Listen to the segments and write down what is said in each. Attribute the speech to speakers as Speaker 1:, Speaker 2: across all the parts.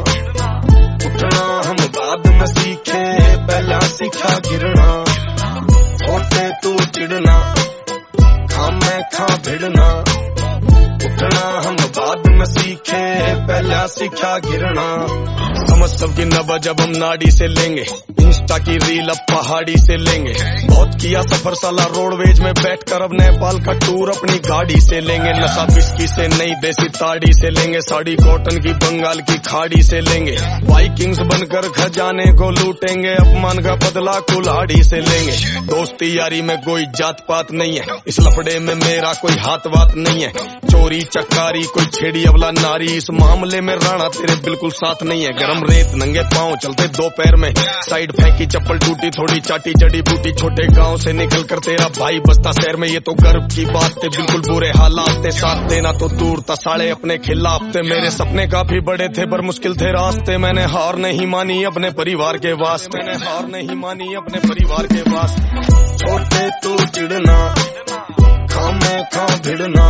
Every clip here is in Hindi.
Speaker 1: उठना हम बाद में सीखे, पहला सीखा गिरना। होते तू चिढ़ना, खा मैं खा भिड़ना। उठना हम बाद में सीखे, पहला सीखा गिरना। समझ सबकी नब्ज जब हम नाड़ी से लेंगे, इंस्टा की रील अब पहाड़ी से लेंगे। बहुत किया सफर साला रोडवेज में बैठकर, अब नेपाल का टूर अपनी गाड़ी से लेंगे। नशा बिस्की से नई देसी ताड़ी से लेंगे, साड़ी कॉटन की बंगाल की खाड़ी से लेंगे। वाइकिंग्स बनकर खजाने को लूटेंगे, अपमान का बदला कुल्हाड़ी से लेंगे। दोस्ती यारी में कोई जात पात नहीं है, इस लफड़े में मेरा कोई हाथ वात नहीं है। चोरी चकारी कोई छेड़ी अवला नारी, इस मामले में राणा तेरे बिल्कुल साथ नहीं है। गरम रेत नंगे पांव चलते दो पैर में, साइड फेंकी चप्पल टूटी थोड़ी चाटी जड़ी बूटी। छोटे गांव से निकल कर तेरा भाई बसता शहर में, ये तो गर्व की बात थे। बिल्कुल बुरे हालात थे, साथ देना तो दूर था, साले अपने खिलाफ थे। मेरे सपने काफी बड़े थे पर मुश्किल थे रास्ते, मैंने हार नहीं मानी अपने परिवार के वास्ते। मैंने हार नहीं मानी अपने परिवार के वास्ते। छोटे तू चिढ़ना, खा मैं खा भिड़ना।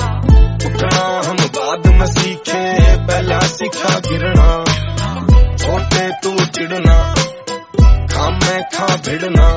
Speaker 1: उठना हम बाद में सीखे, पहला सीखा गिरना। छोटे तू चिढ़ना, खा मैं खा भिड़ना।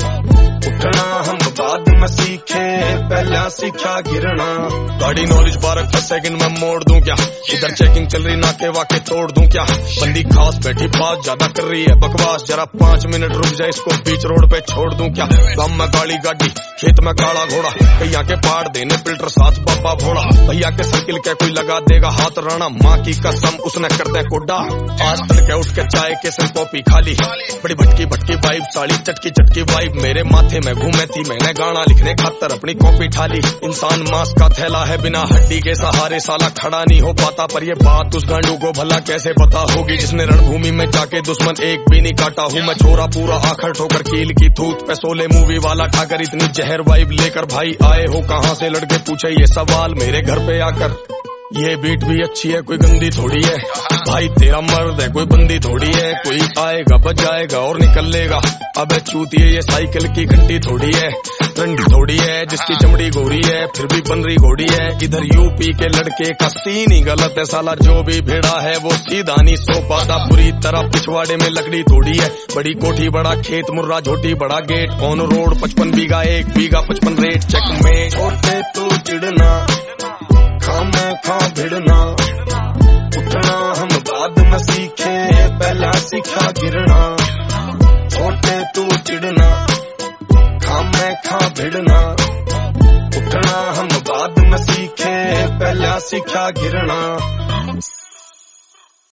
Speaker 1: उठना हम बाद में सीखे, पहला सीखा गिरना। गाड़ी नॉलेज 12 सेकंड में मोड़ दूं क्या, इधर चेकिंग चल रही नाके वाके तोड़ दूं क्या। बंदी खास बैठी बात ज्यादा कर रही है बकवास, जरा 5 मिनट रुक जाए इसको बीच रोड पे छोड़ दूं क्या। गांव में गाड़ी गाड़ी खेत में काला घोड़ा, भैया के पाड़ देने फिल्टर साथ बाबा भोड़ा। भैया के साइकिल के कोई लगा देगा हाथ राणा, माँ की कसम उसने कर दे कोडा। आज तड़के उठ के चाय के सिर कॉपी खाली, बड़ी भटकी भटकी वाइब, साड़ी चटकी चटकी वाइब। मेरे माथे में घूमे थी मैंने गाना लिखने खातर अपनी कॉपी ठाली। इंसान मांस का थैला है, बिना हड्डी के सहारे साला खड़ा नहीं हो पाता। पर ये बात उस गांडू को भला कैसे पता होगी, जिसने रणभूमि में जाके दुश्मन एक भी नहीं काटा। हूँ मैं छोरा पूरा आखिर ठोकर कील की थूत पे, सोले मूवी वाला खाकर इतनी जहर वाइब लेकर। भाई आए हो कहाँ से, लड़के पूछे ये सवाल मेरे घर पे आकर। ये बीट भी अच्छी है कोई गंदी थोड़ी है, भाई तेरा मर्द है कोई बंदी थोड़ी है। कोई आएगा बजाएगा और निकल लेगा, अबे चूतिए ये साइकिल की घंटी थोड़ी है। रंडी थोड़ी है जिसकी चमड़ी गोरी है, फिर भी बन रही घोड़ी है। इधर यूपी के लड़के का सीन ही गलत है साला, जो भी भिड़ा है वो सीधा नहीं सो पाता। पूरी तरह पिछवाड़े में लकड़ी थोड़ी है, बड़ी कोठी बड़ा खेत मुर्रा झोटी बड़ा gate. On road 55 bigha 1 bigha 55 rate check में। छोटे तू चिढ़ना, खा मैं खा भिड़ना। उठना हम बाद में सीखे, पहला सीखा गिरना। छोटे तू चिढ़ना, खा मैं खा भिड़ना। उठना हम बाद में सीखे, पहला सीखा गिरना।